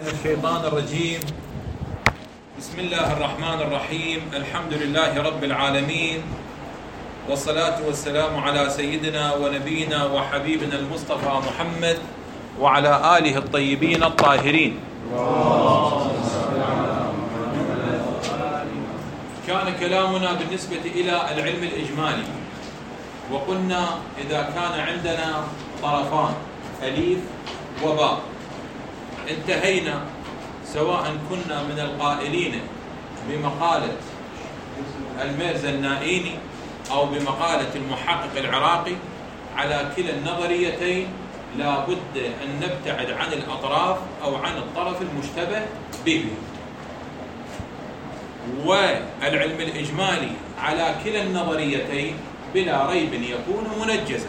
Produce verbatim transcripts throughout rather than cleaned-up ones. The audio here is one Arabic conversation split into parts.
الشيطان الرجيم. بسم الله الرحمن الرحيم. الحمد لله رب العالمين، والصلاة والسلام على سيدنا ونبينا وحبيبنا المصطفى محمد وعلى آله الطيبين الطاهرين. كان كلامنا بالنسبة إلى العلم الإجمالي، وقلنا إذا كان عندنا طرفان أليف وباء، انتهينا سواء كنا من القائلين بمقالة الميرزا النائيني أو بمقالة المحقق العراقي، على كلا النظريتين لا بد أن نبتعد عن الأطراف أو عن الطرف المشتبه به. والعلم الإجمالي على كلا النظريتين بلا ريب يكون منجزا.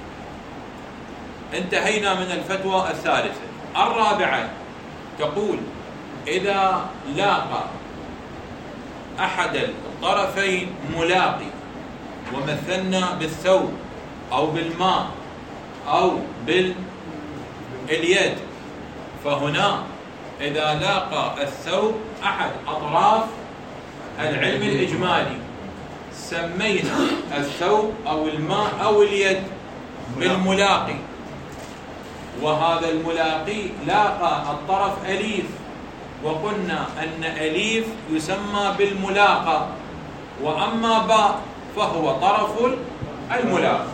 انتهينا من الفتوى الثالثة. الرابعة تقول إذا لاقى أحد الطرفين ملاقي، ومثلنا بالثوب أو بالماء أو باليد، فهنا إذا لاقى الثوب أحد أطراف العلم الإجمالي سمينا الثوب أو الماء أو اليد بالملاقي، وهذا الملاقي لاقى الطرف أليف، وقلنا أن أليف يسمى بالملاقى، وأما باء فهو طرف الملاقي.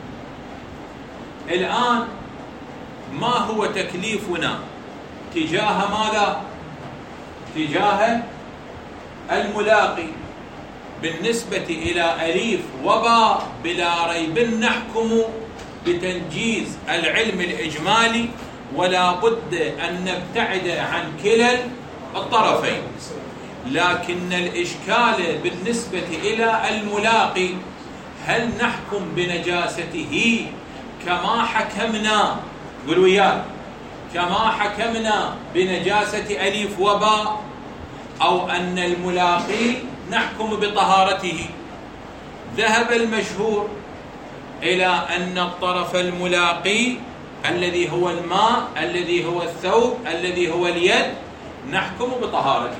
الآن ما هو تكليفنا تجاه ماذا؟ تجاه الملاقي. بالنسبة إلى أليف وباء بلا ريب نحكم بتنجيز العلم الإجمالي، ولا بد أن نبتعد عن كلا الطرفين. لكن الإشكال بالنسبة إلى الملاقي، هل نحكم بنجاسته كما حكمنا، قولوا وياي، كما حكمنا بنجاسة أليف وباء، أو أن الملاقي نحكم بطهارته؟ ذهب المشهور إلى أن الطرف الملاقي الذي هو الماء، الذي هو الثوب، الذي هو اليد، نحكم بطهارته.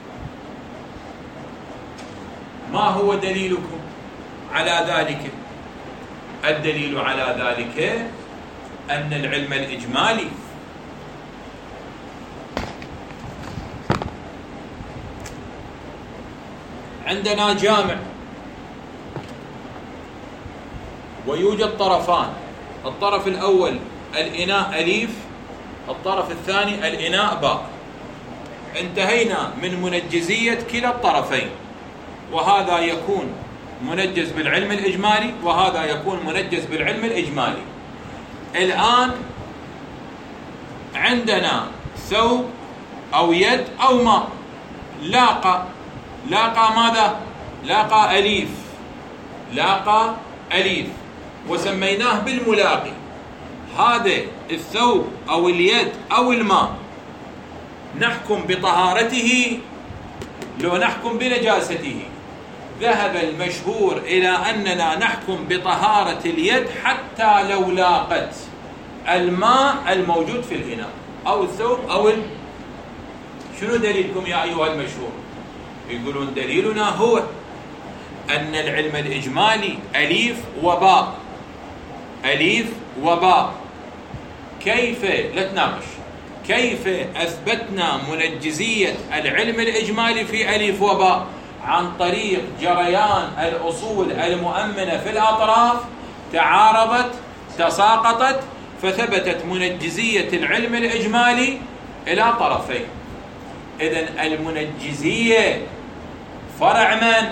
ما هو دليلكم على ذلك؟ الدليل على ذلك أن العلم الإجمالي عندنا جامع، ويوجد طرفان، الطرف الأول الإناء أليف، الطرف الثاني الإناء باء. انتهينا من منجزية كلا الطرفين، وهذا يكون منجز بالعلم الإجمالي وهذا يكون منجز بالعلم الإجمالي. الآن عندنا ثوب أو يد أو ماء، لاقى لاقى ماذا؟ لاقى أليف، لاقى أليف وسميناه بالملاقي. هذا الثوب أو اليد أو الماء نحكم بطهارته لو نحكم بنجاسته؟ ذهب المشهور إلى أننا نحكم بطهارة اليد حتى لو لاقت الماء الموجود في الإناء أو الثوب أو ال... شنو دليلكم يا أيها المشهور؟ يقولون دليلنا هو أن العلم الإجمالي أليف وباء، أليف وباء. كيف؟ لا تناقش. كيف أثبتنا منجزية العلم الإجمالي في أليف وباء؟ عن طريق جريان الأصول المؤمنة في الأطراف، تعارضت تساقطت، فثبتت منجزية العلم الإجمالي إلى طرفين. إذن المنجزية فرع من؟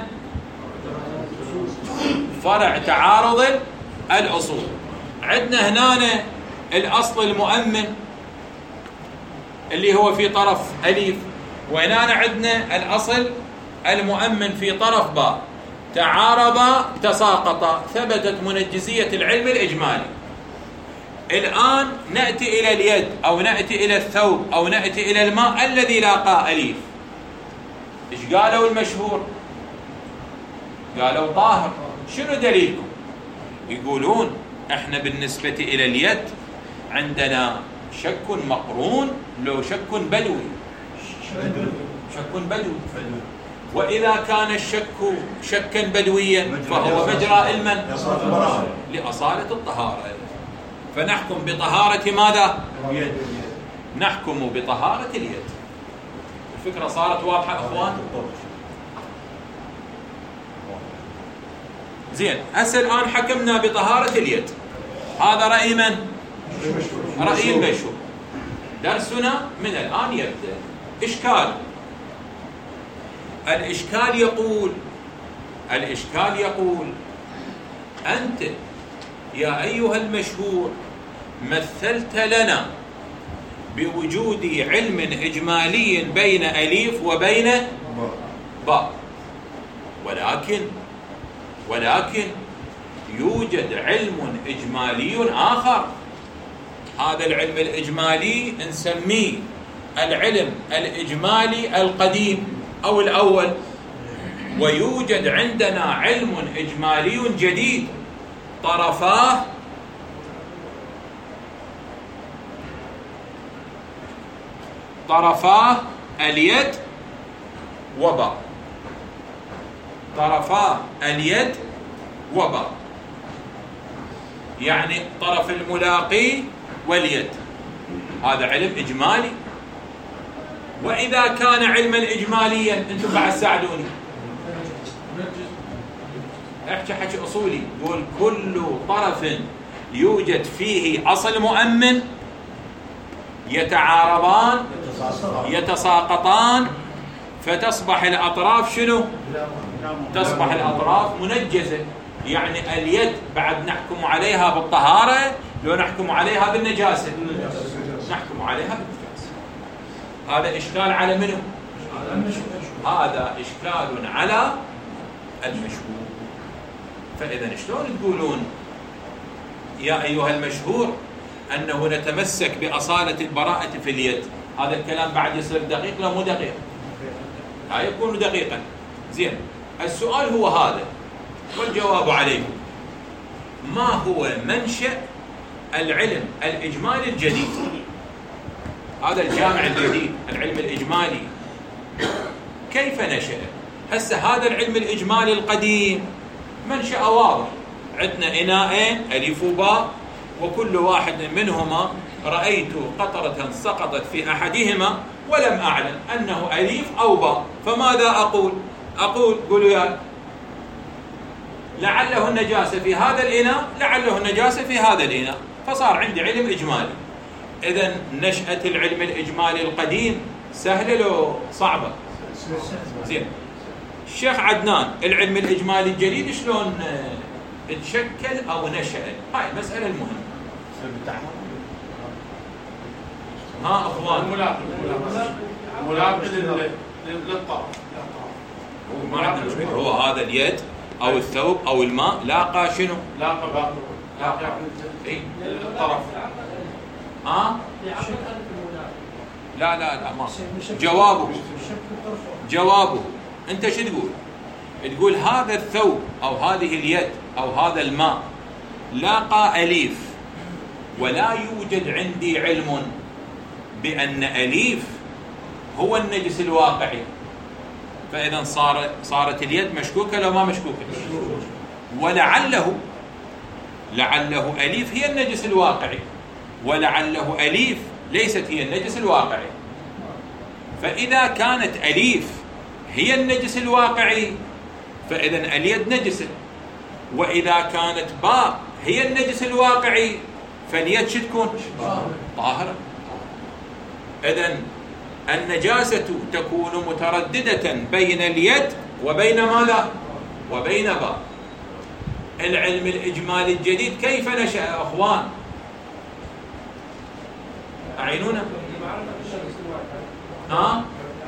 فرع تعارض الأصول. عندنا هنا الأصل المؤمن اللي هو في طرف أليف، وهنا عندنا الأصل المؤمن في طرف باء، تعارضا تساقطا، ثبتت منجزية العلم الإجمالي. الآن نأتي إلى اليد أو نأتي إلى الثوب أو نأتي إلى الماء الذي لاقى أليف. إيش قالوا المشهور؟ قالوا طاهر. شنو دليلكم؟ يقولون احنا بالنسبة إلى اليد عندنا شك مقرون لو شك بدوي؟ شك بدوي. وإذا كان الشك شكا بدويا فهو مجرى المن لأصالة الطهارة. فنحكم بطهارة ماذا؟ نحكم بطهارة اليد. الفكرة صارت واضحة أخوان؟ زين. هسه الآن حكمنا بطهارة اليد، هذا رأي من؟ رأي المشهور. درسنا من الآن يبدأ. إشكال. الإشكال يقول الإشكال يقول أنت يا أيها المشهور مثلت لنا بوجود علم إجمالي بين أليف وبين باء، ولكن ولكن يوجد علم إجمالي آخر. هذا العلم الإجمالي نسميه العلم الإجمالي القديم أو الأول، ويوجد عندنا علم إجمالي جديد طرفاه طرفاه اليد وباء. طرفاه اليد وباء يعني طرف الملاقي واليد، هذا علم إجمالي. وإذا كان علما إجماليا أنتم بعد ساعدوني، احكي حكي أصولي، قول كل طرف يوجد فيه أصل مؤمن يتعارضان يتساقطان فتصبح الأطراف شنو؟ تصبح الأطراف منجزة. يعني اليد بعد نحكم عليها بالطهارة لو نحكم عليها بالنجاسة؟ نحكم عليها بالنجاسة. هذا إشكال على منو؟ هذا إشكال على المشهور. فإذا شلون تقولون يا أيها المشهور أنه نتمسك بأصالة البراءة في اليد؟ هذا الكلام بعد يصير دقيق لا مو دقيق؟ لا يكون دقيقا. زين. السؤال هو هذا والجواب عليه: ما هو منشأ العلم الإجمالي الجديد؟ هذا الجامع الجديد، العلم الإجمالي، كيف نشأ؟ هسه هذا العلم الإجمالي القديم منشأ واضح، عندنا إناءين ألف وباء، وكل واحد منهما رأيت قطرة سقطت في أحدهما ولم أعلم أنه ألف أو باء، فماذا أقول؟ أقول قولوا يا لعله النجاسة في هذا الإناء، لعله النجاسة في هذا الإناء، فصار عندي علم إجمالي. إذن نشأة العلم الإجمالي القديم سهلة لو صعبة؟ زين. الشيخ عدنان، العلم الإجمالي الجديد شلون تشكل أو نشأ؟ هاي المسألة المهمة. ها أخوان، ملاقي ملاقي للطرف. هو ما عندنا مشكلة، هو هذا اليد أو الثوب أو الماء لاقى شنو؟ لاقى باقي لاقى إيه؟ الطرف. ها؟ لا لا لا ما جوابه جوابه أنت شو تقول؟ تقول هذا الثوب أو هذه اليد أو هذا الماء لاقى أليف، ولا يوجد عندي علم بأن أليف هو النجس الواقعي، فإذا صارت صارت اليد مشكوكة لو ما مشكوكة؟ ولعله لعله أليف هي النجس الواقعي، ولعله أليف ليست هي النجس الواقعي. فإذا كانت أليف هي النجس الواقعي فإذا اليد نجسة، وإذا كانت باء هي النجس الواقعي فاليد شو تكون؟ طاهرة. إذن النجاسة تكون مترددة بين اليد وبين ماذا؟ وبين باء. العلم الإجمالي الجديد كيف نشأ أخوان؟ أعينونا. ها؟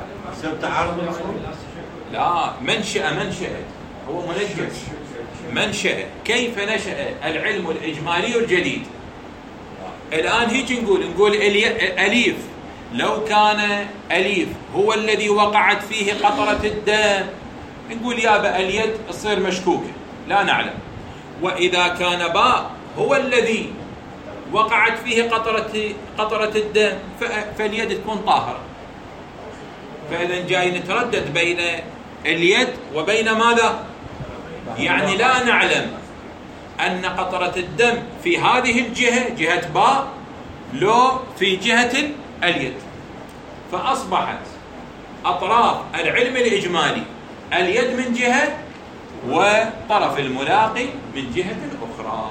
لا، منشأ منشأ هو منجس. منشأ كيف نشأ العلم الإجمالي الجديد؟ الآن هيك نقول نقول أليف، لو كان أليف هو الذي وقعت فيه قطرة الدم نقول يابا اليد تصير مشكوكة، لا نعلم. وإذا كان باء هو الذي وقعت فيه قطرة قطرة الدم فاليد تكون طاهرة. فإذا جاي نتردد بين اليد وبين ماذا؟ يعني لا نعلم أن قطرة الدم في هذه الجهة جهة باء لو في جهة اليد، فأصبحت أطراف العلم الإجمالي اليد من جهة وطرف الملاقي من جهة أخرى.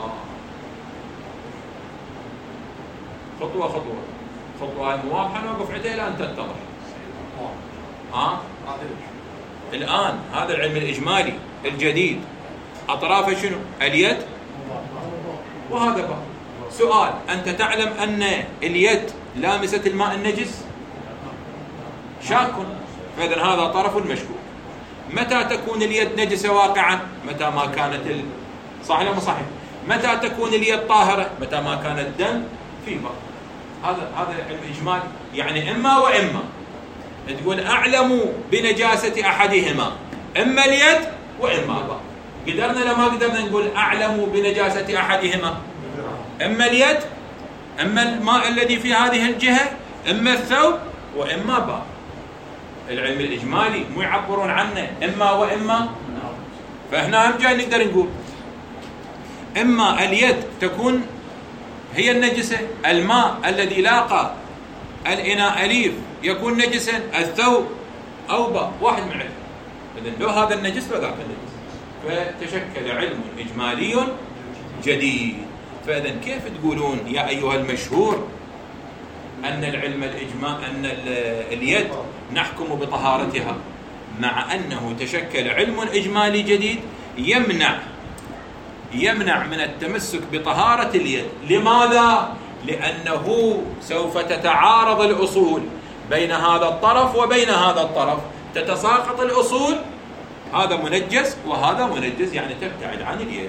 خطوة خطوة خطوة واضحة نوقف عندها إلى أن تتضح. ها؟ الآن هذا العلم الإجمالي الجديد أطرافه شنو؟ اليد وهذا باء. سؤال: أنت تعلم أن اليد لامسة الماء النجس؟ شاك. فإذا هذا طرف المشكوك. متى تكون اليد نجسة واقعا؟ متى ما كانت ال... صحيح ولا مو صحيح؟ متى تكون اليد طاهرة؟ متى ما كان الدم في باء. هذا هذا العلم الإجمالي، يعني إما وإما. تقول أعلم بنجاسة أحدهما، إما اليد وإما باء. قدرنا لما قدرنا نقول أعلم بنجاسة أحدهما؟ إما اليد، إما الماء الذي في هذه الجهة، إما الثوب، وإما باء. العلم الإجمالي مو يعبرون عنه إما وإما. فهنا هم جاي نقدر نقول إما اليد تكون هي النجسة، الماء الذي لاقى الإناء أليف يكون نجسا، الثوب أو باء، واحد من علم. إذن لو هذا النجس لو ذاك النجس، فتشكل علم إجمالي جديد. فإذن كيف تقولون يا أيها المشهور أن العلم الإجماع أن اليد نحكم بطهارتها، مع أنه تشكل علم إجمالي جديد يمنع يمنع من التمسك بطهارة اليد؟ لماذا؟ لأنه سوف تتعارض الأصول بين هذا الطرف وبين هذا الطرف، تتساقط الأصول، هذا منجس وهذا منجس، يعني تبتعد عن اليد.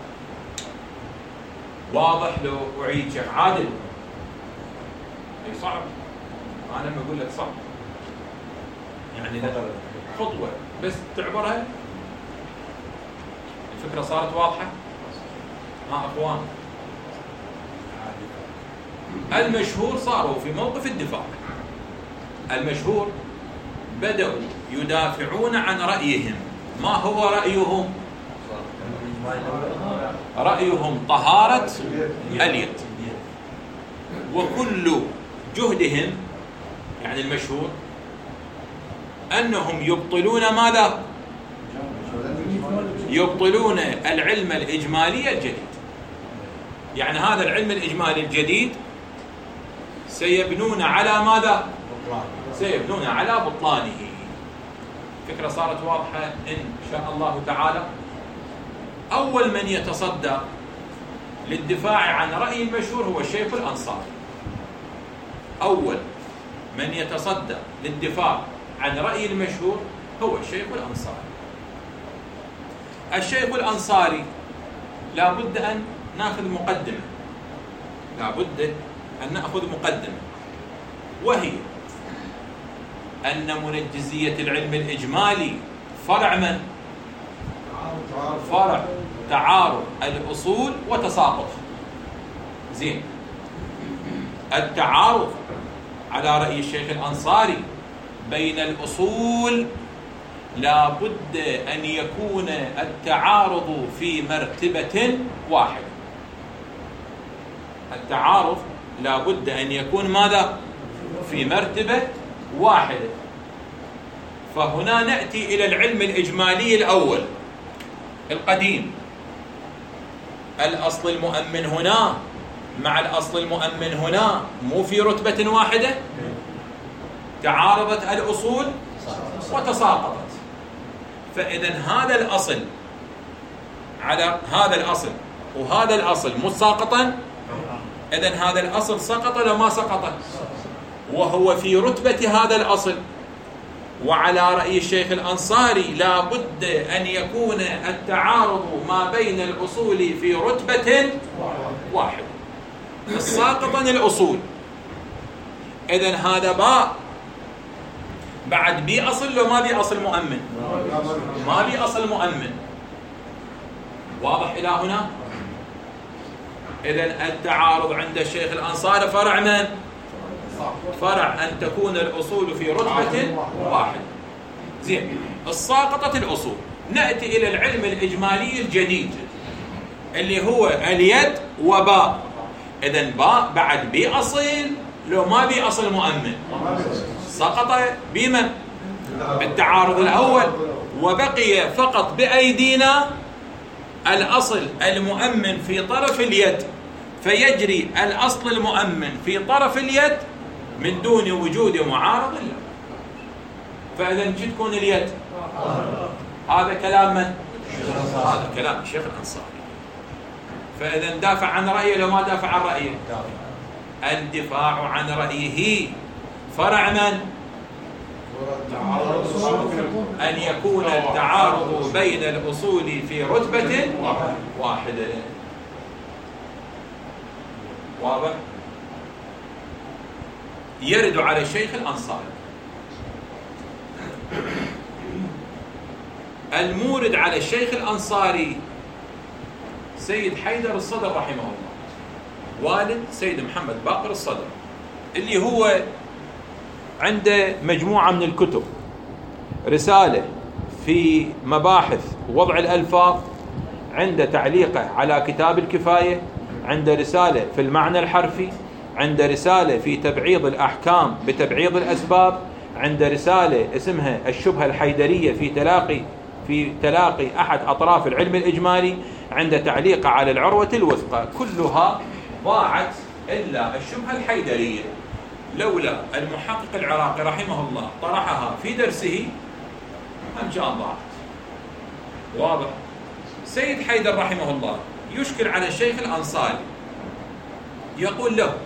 واضح؟ لو أعيد شيخ عادل. صعب، أنا لما أقول لك صعب يعني خطوة بس تعبرها الفكرة صارت واضحة. ها أخوان، المشهور صاروا في موقف الدفاع. المشهور بدأوا يدافعون عن رأيهم. ما هو رأيهم؟ رأيهم طهارة اليد، وكل جهدهم يعني المشهور أنهم يبطلون ماذا؟ يبطلون العلم الإجمالي الجديد. يعني هذا العلم الإجمالي الجديد سيبنون على ماذا؟ سيبنون على بطلانه. فكرة صارت واضحة إن شاء الله تعالى. أول من يتصدى للدفاع عن رأي المشهور هو الشيخ الأنصاري. أول من يتصدى للدفاع عن رأي المشهور هو الشيخ الأنصاري. الشيخ الأنصاري لا بد أن نأخذ مقدمة، لا بد أن نأخذ مقدمة، وهي أن منجزية العلم الإجمالي فرع من؟ فرع تعارض الأصول وتساقطها. زين، التعارض على رأي الشيخ الأنصاري بين الأصول لا بد أن يكون التعارض في مرتبة واحدة. التعارض لا بد أن يكون ماذا؟ في مرتبة واحدة. فهنا نأتي إلى العلم الإجمالي الأول القديم. الأصل المؤمن هنا مع الأصل المؤمن هنا مو في رتبة واحدة. تعارضت الأصول وتساقطت. فإذا هذا الأصل على هذا الأصل وهذا الأصل متساقطا، إذن هذا الأصل سقط ولا ما سقط؟ وهو في رتبة هذا الأصل. وعلى رأي الشيخ الأنصاري لا بد أن يكون التعارض ما بين الأصول في رتبة واحدة، ساقطا الأصول. إذن هذا باء بعد بي أصل لو ما بي أصل مؤمن؟ ما بي أصل مؤمن. واضح إلى هنا؟ إذن التعارض عند الشيخ الأنصاري فرع من؟ فرع أن تكون الأصول في رتبة واحدة. زين، الساقطة الأصول. نأتي إلى العلم الإجمالي الجديد اللي هو اليد وباء. إذن باء بعد بي أصيل، لو ما بي أصل مؤمن سقط بمن؟ بالتعارض الأول، وبقي فقط بأيدينا الأصل المؤمن في طرف اليد، فيجري الأصل المؤمن في طرف اليد من دون وجود معارض له. فإذا تكون اليد. هذا كلام من؟ هذا كلام الشيخ الأنصاري. فإذا دافع عن رأيه لو ما دافع عن رأيه؟ الدفاع عن رأيه فرع من؟ أن يكون التعارض بين الأصول في رتبة واحدة. واضح؟ يرد على الشيخ الأنصاري المورد على الشيخ الأنصاري سيد حيدر الصدر رحمه الله، والد سيد محمد باقر الصدر، اللي هو عنده مجموعة من الكتب، رسالة في مباحث وضع الألفاظ، عنده تعليقه على كتاب الكفاية، عنده رسالة في المعنى الحرفي، عنده رسالة في تبعيض الأحكام بتبعيض الأسباب، عنده رسالة اسمها الشبهة الحيدرية في تلاقي في تلاقي أحد أطراف العلم الإجمالي، عنده تعليق على العروة الوثقى. كلها ضاعت إلا الشبهة الحيدرية، لولا المحقق العراقي رحمه الله طرحها في درسه هم كان ضاعت. واضح؟ سيد حيدر رحمه الله يشكل على الشيخ الأنصاري، يقول له: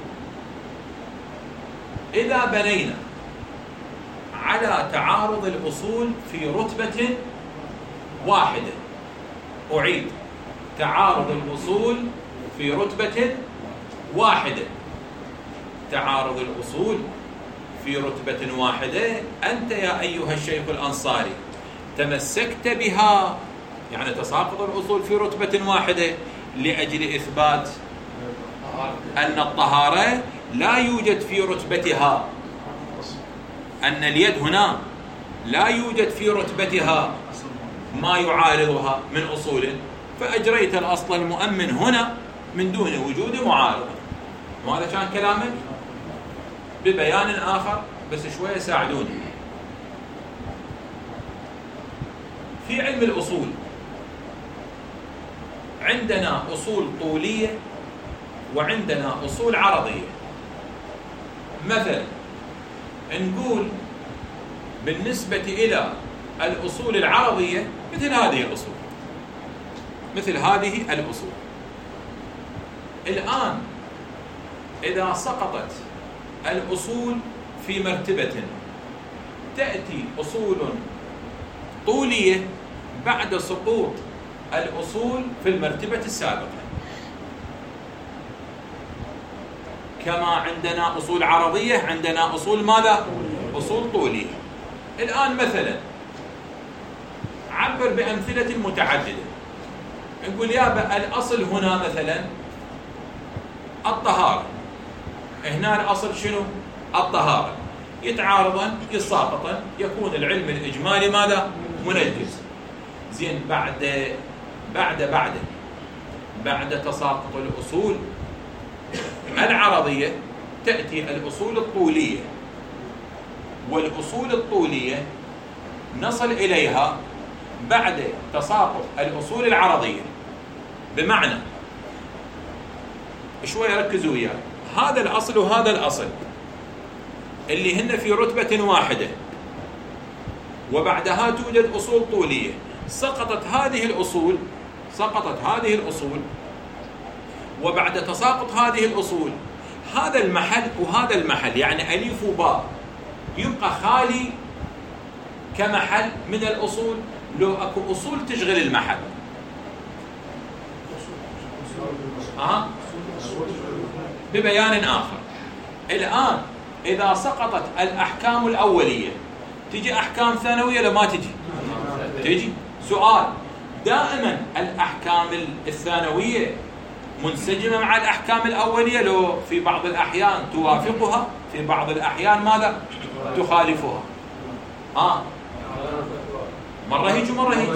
إذا بنينا على تعارض الأصول في رتبة واحدة، أعيد، تعارض الأصول في رتبة واحدة، تعارض الأصول في رتبة واحدة، أنت يا أيها الشيخ الأنصاري تمسكت بها، يعني تساقط الأصول في رتبة واحدة لأجل إثبات أن الطهارة لا يوجد في رتبتها، أن اليد هنا لا يوجد في رتبتها ما يعارضها من أصول، فأجريت الأصل المؤمن هنا من دون وجود معارضة. وهذا كان كلامك ببيان آخر، بس شوية ساعدوني. في علم الأصول عندنا أصول طولية وعندنا أصول عرضية. مثلا نقول بالنسبة إلى الأصول العرضية مثل هذه الأصول، مثل هذه الأصول. الآن إذا سقطت الأصول في مرتبة، تأتي أصول طولية بعد سقوط الأصول في المرتبة السابقة، كما عندنا أصول عرضية عندنا أصول ماذا؟ أصول طولية. الآن مثلا عبر بأمثلة متعددة، نقول يا الأصل هنا مثلا الطهارة، هنا الأصل شنو؟ الطهارة، يتعارضا يساقطا، يكون العلم الإجمالي ماذا؟ منجز. زين، بعد بعد بعد بعد تساقط الأصول العرضية تأتي الأصول الطولية، والأصول الطولية نصل إليها بعد تساقط الأصول العرضية. بمعنى شوية ركزوا وياي، هذا الأصل وهذا الأصل اللي هن في رتبة واحدة، وبعدها توجد أصول طولية. سقطت هذه الأصول سقطت هذه الأصول وبعد تساقط هذه الأصول هذا المحل وهذا المحل، يعني ألف وباء، يبقى خالي كمحل من الأصول لو أكو أصول تشغل المحل. أه؟ ببيان آخر، الآن إذا سقطت الأحكام الأولية تجي أحكام ثانوية لما تجي؟ تجي. سؤال: دائما الأحكام الثانوية منسجمة مع الأحكام الأولية، لو في بعض الأحيان توافقها، في بعض الأحيان ماذا؟ تخالفها. آه مرة هيك ومرة هيك.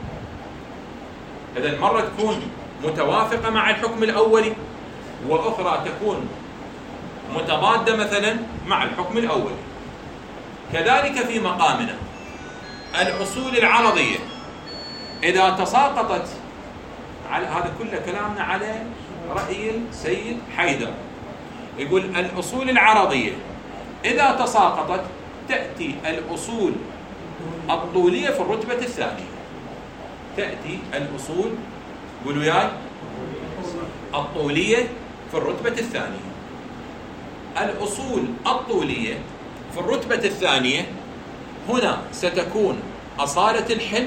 إذن مرة تكون متوافقة مع الحكم الأولي، وأخرى تكون متضادة مثلا مع الحكم الأولي. كذلك في مقامنا الأصول العرضية إذا تساقطت على هذا كله كلامنا على رأي السيد حيدر، يقول الأصول العرضية إذا تساقطت تأتي الأصول الطولية في الرتبة الثانية. تأتي الأصول، قولوا وياي، الطولية في الرتبة الثانية. الأصول الطولية في الرتبة الثانية هنا ستكون أصالة الحل،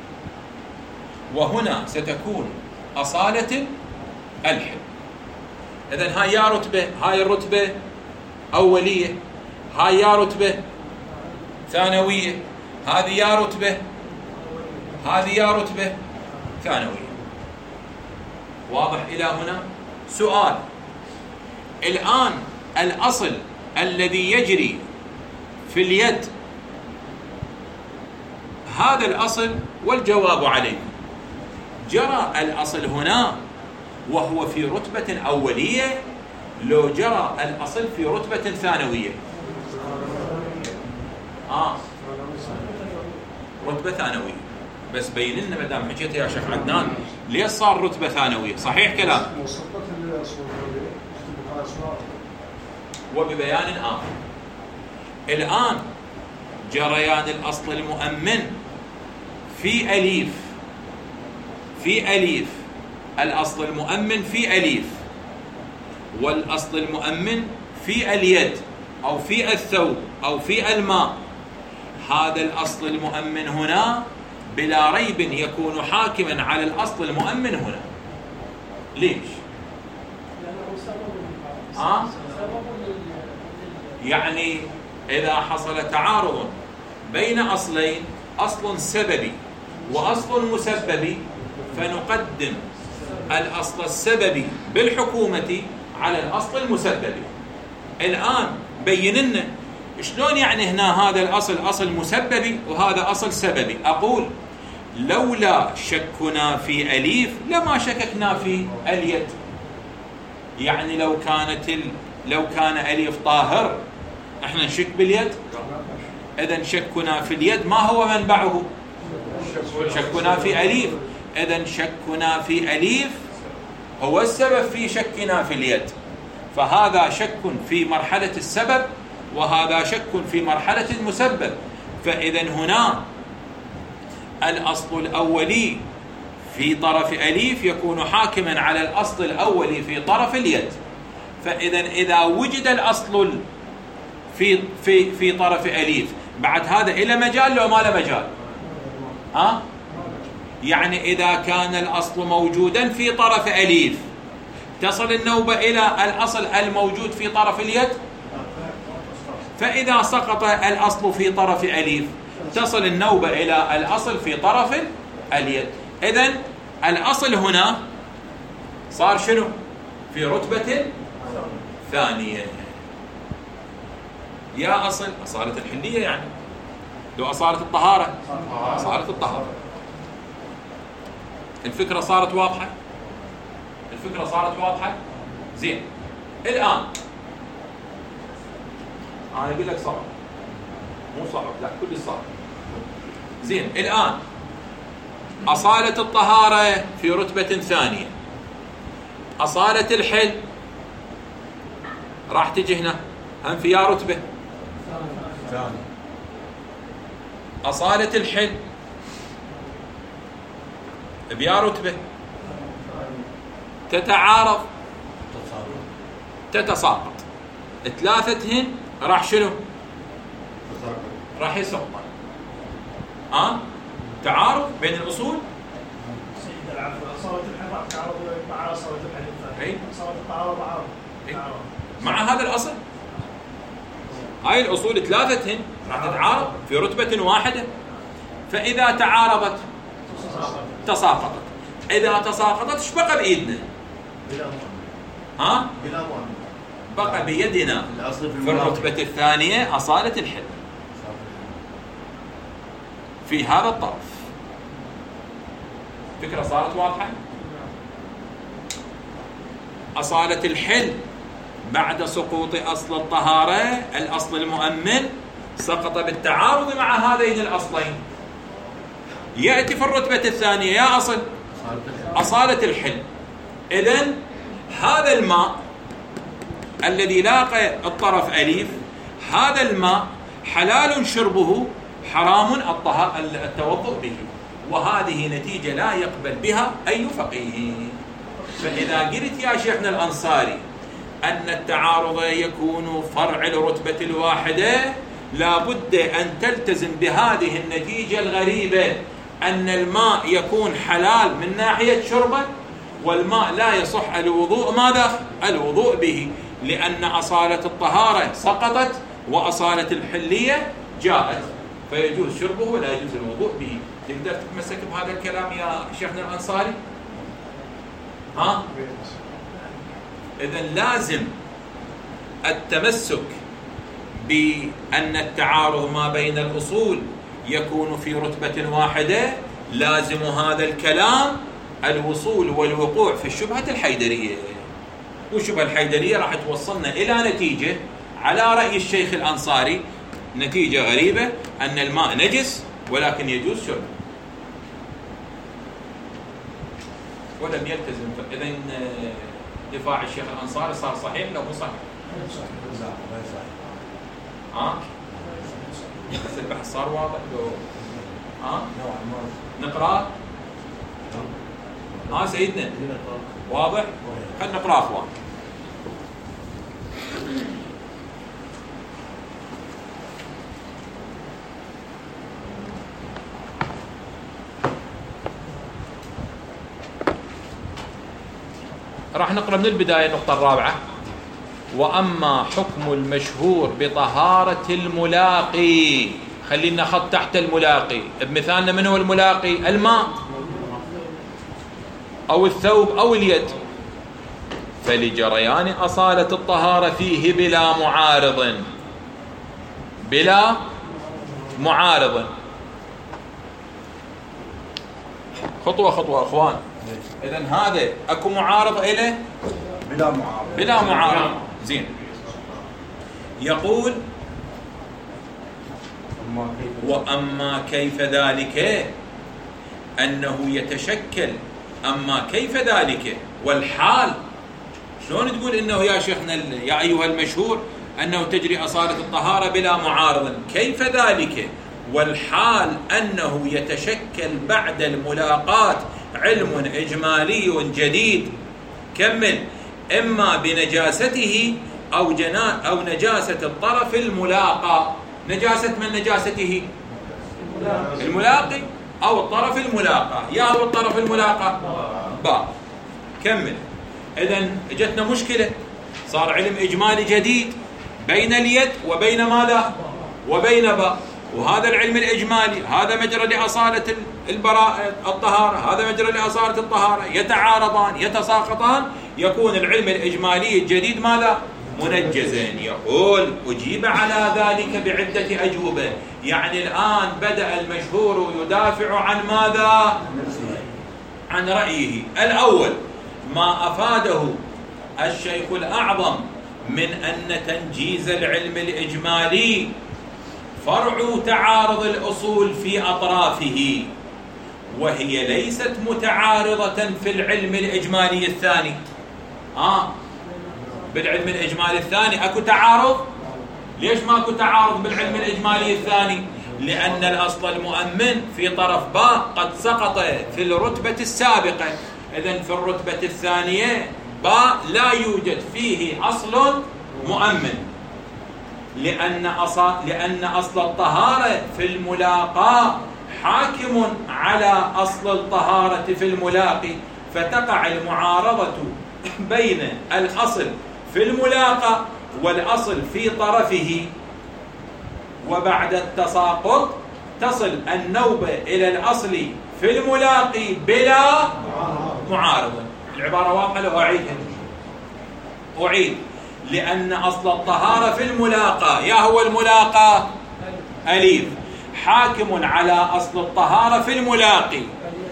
وهنا ستكون أصالة الحل. إذن هاي يا رتبة، هاي الرتبة أولية، هاي يا رتبة ثانوية، هذه يا رتبة، هذه يا رتبة ثانوية. واضح إلى هنا؟ سؤال: الآن الأصل الذي يجري في اليد هذا الأصل، والجواب عليه جرى الأصل هنا وهو في رتبة أولية، لو جرى الأصل في رتبة ثانوية؟ آه رتبة ثانوية. بس بين لنا ما دام حكيت يا شيخ عدنان ليش صار رتبة ثانوية؟ صحيح كلام، وببيان آخر. الآن جريان الأصل المؤمن في أليف، في أليف، الأصل المؤمن في أليف، والأصل المؤمن في اليد أو في الثوب أو في الماء. هذا الأصل المؤمن هنا بلا ريب يكون حاكما على الأصل المؤمن هنا. ليش؟ آه؟ يعني إذا حصل تعارض بين أصلين، أصل سببي وأصل مسببي، فنقدم الأصل السببي بالحكومة على الأصل المسببي. الآن بين لنا شلون يعني هنا هذا الأصل أصل مسببي وهذا أصل سببي. أقول لولا شكنا في أليف لما شككنا في اليد. يعني لو كانت ال... لو كان أليف طاهر احنا نشك باليد؟ إذن شكنا في اليد ما هو منبعه؟ شكنا في أليف. إذن شكنا في أليف هو السبب في شكنا في اليد. فهذا شك في مرحلة السبب وهذا شك في مرحلة المسبب. فإذن هنا الأصل الأولي في طرف أليف يكون حاكما على الأصل الأولي في طرف اليد. فإذن إذا وجد الأصل في في في طرف أليف بعد هذا إلى مجال لو ما له مجال؟ ها؟ أه؟ يعني إذا كان الأصل موجودا في طرف أليف تصل النوبة إلى الأصل الموجود في طرف اليد. فإذا سقط الأصل في طرف أليف تصل النوبة إلى الأصل في طرف اليد. إذن الأصل هنا صار شنو؟ في رتبة ثانية. يا أصل أصالة الحلية، يعني لو أصالة الطهارة، أصالة الطهارة. الفكرة صارت واضحة؟ الفكرة صارت واضحة؟ زين. الآن أنا أقول لك صعب، مو صعب، لا كل صعب. زين. الآن أصالة الطهارة في رتبة ثانية، أصالة الحل راح تجي هنا هم في يا رتبة ثانية. أصالة الحل بيا رتبة، تتعارض تتساقط، ثلاثتهن راح شنو؟ راح يسقط. ها؟ تعارض بين الأصول. سيد العفو، أصالة الحل راح تعارض مع أصالة الحل الثاني. أصالة التعارض تعارض مع هذا الأصل. هاي الأصول ثلاثتهن راح تتعارض في رتبة واحدة. فإذا تعارضت تساقطت. إذا تساقطت ايش بقى بإيدنا؟ ها؟ بقى بيدنا في الرتبة الثانية أصالة الحل في هذا الطرف. فكرة صارت واضحة؟ أصالة الحل بعد سقوط أصل الطهارة، الأصل المؤمن سقط بالتعارض مع هذين الأصلين. يأتي في الرتبة الثانية يا أصل أصالة الحل. إذن هذا الماء الذي لاقى الطرف أليف، هذا الماء حلال شربه، حرام التوضؤ به، وهذه نتيجة لا يقبل بها أي فقيه. فإذا قلت يا شيخنا الأنصاري أن التعارض يكون فرع الرتبة الواحدة، لا بد أن تلتزم بهذه النتيجة الغريبة، أن الماء يكون حلال من ناحية شربه، والماء لا يصح الوضوء ماذا؟ الوضوء به، لأن أصالة الطهارة سقطت وأصالة الحلية جاءت، فيجوز شربه ولا يجوز الوضوء به. تقدر تتمسك بهذا الكلام يا شيخنا الأنصاري؟ ها؟ إذن لازم التمسك بأن التعارض ما بين الأصول يكون في رتبة واحدة، لازم هذا الكلام الوصول والوقوع في الشبهة الحيدرية. والشبهة الحيدرية راح توصلنا إلى نتيجة على رأي الشيخ الأنصاري، نتيجة غريبة، أن الماء نجس ولكن يجوز شربه، ولم يلتزم. إذن دفاع الشيخ الأنصاري صار صحيح لو مو صحيح؟ ها؟ بس البحث صار واضح لو ها؟ نقرأ؟ ها سيدنا؟ واضح؟ خلنا نقرأ أخوان. راح نقرأ من البداية النقطة الرابعة. وأما حكم المشهور بطهارة الملاقي، خلينا خط تحت الملاقي، بمثالنا من هو الملاقي؟ الماء أو الثوب أو اليد، فلجريان أصالة الطهارة فيه بلا معارض، بلا معارض. خطوة خطوة أخوان. إذن هذا أكو معارض إليه؟ بلا معارض. بلا معارض. زين. يقول وأما كيف ذلك أنه يتشكل، أما كيف ذلك والحال، شلون تقول إنه يا شيخنا يا أيها المشهور أنه تجري أصالة الطهارة بلا معارض؟ كيف ذلك والحال أنه يتشكل بعد الملاقات علم إجمالي جديد. كمل. إما بنجاسته أو جنا أو نجاسة الطرف الملاقى. نجاسة من نجاسته؟ الملاقي أو الطرف الملاقى. يا هو الطرف الملاقى با. كمل. إذن جتنا مشكلة، صار علم إجمالي جديد بين اليد وبين ماذا؟ وبين با. وهذا العلم الإجمالي هذا مجرى لأصالة البراءة الطهارة، هذا مجرى لأصالة الطهارة، يتعارضان يتساقطان، يكون العلم الإجمالي الجديد ماذا؟ منجزا. يقول أجيب على ذلك بعدة أجوبة. يعني الآن بدأ المشهور يدافع عن ماذا؟ عن رأيه. الأول ما أفاده الشيخ الأعظم من أن تنجيز العلم الإجمالي فرع تعارض الأصول في أطرافه، وهي ليست متعارضة في العلم الإجمالي الثاني. آه بالعلم الإجمالي الثاني أكو تعارض. ليش ما أكو تعارض بالعلم الإجمالي الثاني؟ لأن الأصل المؤمن في طرف باء قد سقط في الرتبة السابقة. إذن في الرتبة الثانية باء لا يوجد فيه أصل مؤمن، لأن أصل, لأن أصل الطهارة في الملاقاة حاكم على أصل الطهارة في الملاقي، فتقع المعارضة بين الأصل في الملاقاة والأصل في طرفه، وبعد التساقط تصل النوبة إلى الأصل في الملاقي بلا معارضة. العبارة واضحة لو أعيدها. أعيد لأن أصل الطهارة في الملاقى. يا هو الملاقى أليف، حاكم على أصل الطهارة في الملاقي.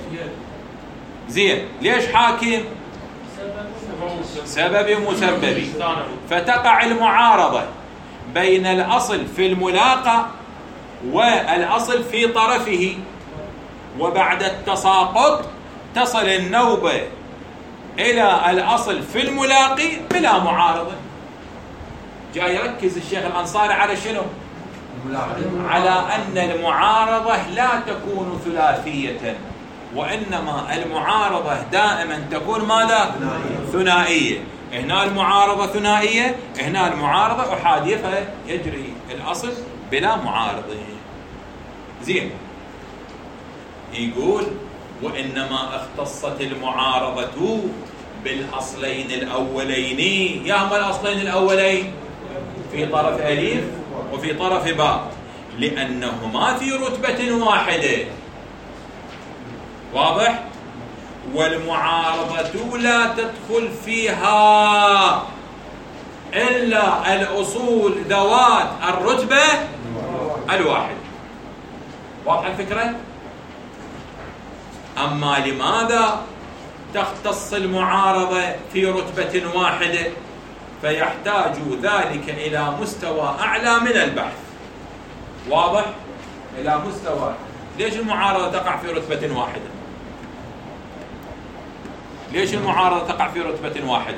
زين، ليش حاكم؟ سبب مسبب. فتقع المعارضة بين الأصل في الملاقى والأصل في طرفه، وبعد التساقط تصل النوبة إلى الأصل في الملاقي بلا معارضة. جاي يركز الشيخ الأنصاري على شنو؟ على أن المعارضة لا تكون ثلاثية، وإنما المعارضة دائما تكون ماذا؟ ثنائية. هنا المعارضة ثنائية، هنا المعارضة أحادية، فيجري الأصل بلا معارضة. زين، يقول وإنما اختصت المعارضة بالأصلين الأولين. يا هما الأصلين الأولين في طرف أليف وفي طرف باء، لأنهما في رتبة واحدة. واضح؟ والمعارضة لا تدخل فيها إلا الأصول ذوات الرتبة الواحدة. واضح الفكرة؟ أما لماذا تختص المعارضة في رتبة واحدة؟ فيحتاج ذلك إلى مستوى أعلى من البحث. واضح؟ إلى مستوى. ليش المعارضة تقع في رتبة واحدة؟ ليش المعارضة تقع في رتبة واحدة؟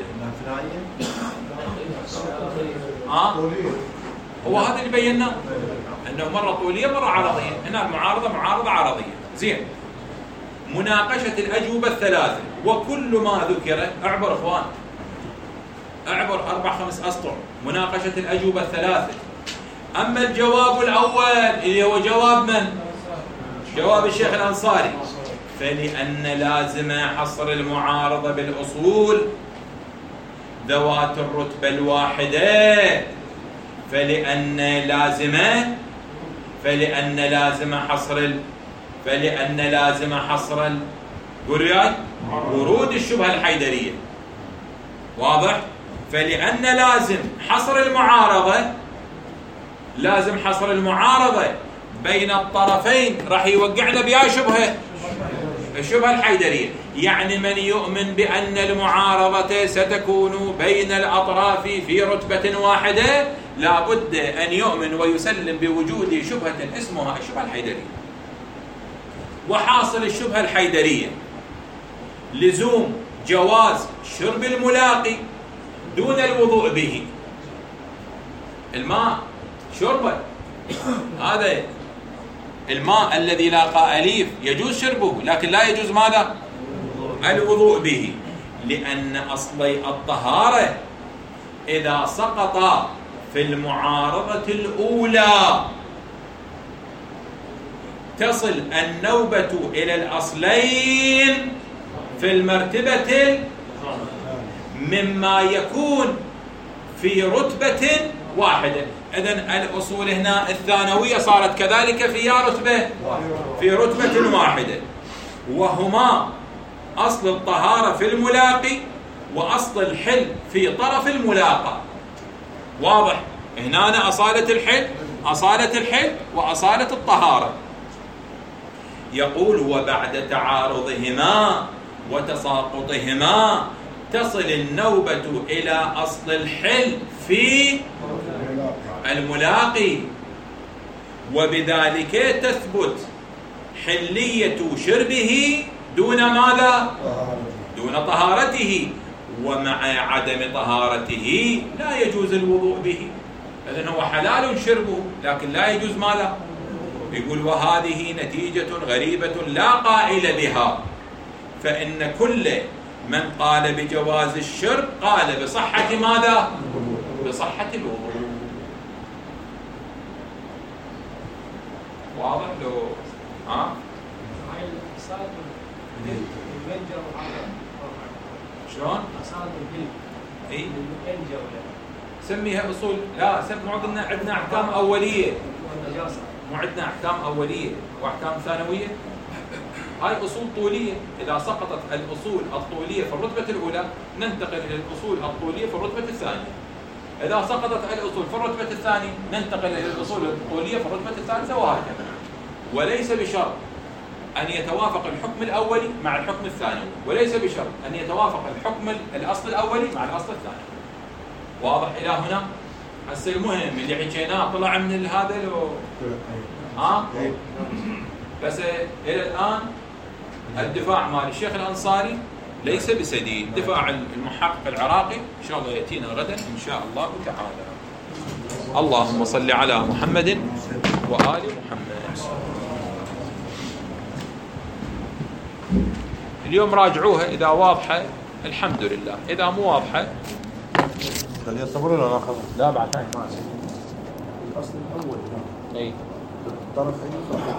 ها؟ هو هذا اللي بيناه، أنه مرة طولية مرة عرضية. هنا المعارضة معارضة عرضية. زين، مناقشة الأجوبة الثلاثة وكل ما ذكر. اعبر اخوان، اعبر أربع خمس أسطر. مناقشة الأجوبة الثلاثة. أما الجواب الأول اللي هو جواب من؟ جواب الشيخ الأنصاري، فلأن لازم حصر المعارضة بالأصول ذوات الرتبة الواحدة، فلأن لازم فلأن لازم حصر ال... فلأن لازم حصر ال... ورود الشبهة الحيدرية. واضح؟ فلأن لازم حصر المعارضة لازم حصر المعارضة بين الطرفين راح يوقعنا بها شبهة الشبهة الحيدرية. يعني من يؤمن بأن المعارضة ستكون بين الأطراف في رتبة واحدة لا بد أن يؤمن ويسلم بوجود شبهة اسمها الشبهة الحيدرية. وحاصل الشبهة الحيدرية لزوم جواز شرب الملاقي دون الوضوء به. الماء شربه، هذا الماء الذي لاقى أليف يجوز شربه، لكن لا يجوز ماذا؟ الوضوء به، لأن أصلي الطهارة إذا سقط في المعارضة الأولى تصل النوبة إلى الأصلين في المرتبة مما يكون في رتبة واحدة. إذن الأصول هنا الثانوية صارت كذلك في رتبة في رتبة واحدة، وهما أصل الطهارة في الملاقي وأصل الحل في طرف الملاقى. واضح؟ هنا أصالة الحل أصالة الحل وأصالة الطهارة. يقول وبعد تعارضهما وتساقطهما تصل النوبة إلى أصل الحل في الملاقي، وبذلك تثبت حلية شربه دون ماذا؟ دون طهارته، ومع عدم طهارته لا يجوز الوضوء به. إذن هو حلال شربه لكن لا يجوز ماذا؟ يقول وهذه نتيجة غريبة لا قائل بها، فإن كل من قال بجواز الشرب قال بصحة ماذا؟ بصحة الوضوء. واضح لو ها؟ هاي الأصالة المنجر وهذا شلون؟ أصالة البلد اي المنجر سميها أصول. لا سم مو عندنا عندنا أحكام أولية، والنجاسة مو عندنا أحكام أولية وأحكام ثانوية. هاي أصول طولية. إذا سقطت الأصول الطولية في الرتبة الأولى ننتقل إلى الأصول الطولية في الرتبة الثانية. إذا سقطت الأصول في الرتبة الثانية ننتقل إلى الأصول الطولية في الرتبة الثالثة وهكذا. وليس بشرط أن يتوافق الحكم الأولي مع الحكم الثانوي، وليس بشرط أن يتوافق الحكم الأصل الأولي مع الأصل الثاني. واضح إلى هنا؟ هسه المهم اللي حكيناه طلع من هذا لو ها؟ بس إلى الآن الدفاع مال الشيخ الأنصاري ليس بسديد. دفاع المحقق العراقي إن شاء الله يأتينا غدا إن شاء الله تعالى. اللهم صل على محمد وآل محمد. اليوم راجعوها إذا واضحة الحمد لله، إذا مو واضحة خليها صبر ولا ناخذ؟ لا بعد هاي الأصل الأول اي الطرف